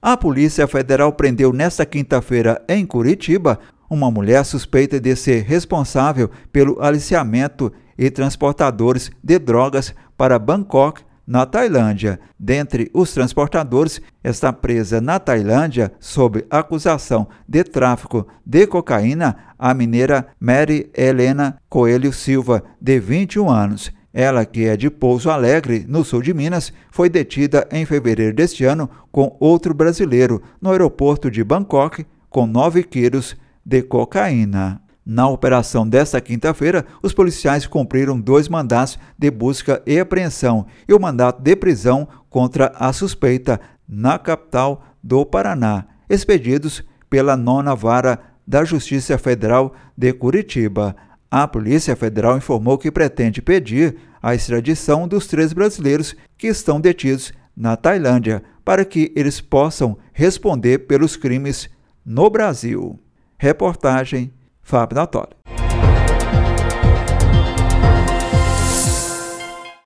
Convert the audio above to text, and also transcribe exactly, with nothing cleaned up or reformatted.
A Polícia Federal prendeu nesta quinta-feira em Curitiba uma mulher suspeita de ser responsável pelo aliciamento e transportadores de drogas para Bangkok, na Tailândia. Dentre os transportadores, está presa na Tailândia, sob acusação de tráfico de cocaína, a mineira Mary Helena Coelho Silva, de vinte e um anos. Ela, que é de Pouso Alegre, no sul de Minas, foi detida em fevereiro deste ano com outro brasileiro no aeroporto de Bangkok, com nove quilos de cocaína. Na operação desta quinta-feira, os policiais cumpriram dois mandatos de busca e apreensão e o mandato de prisão contra a suspeita na capital do Paraná, expedidos pela nona Vara da Justiça Federal de Curitiba. A Polícia Federal informou que pretende pedir a extradição dos três brasileiros que estão detidos na Tailândia para que eles possam responder pelos crimes no Brasil. Reportagem Fábio Natori.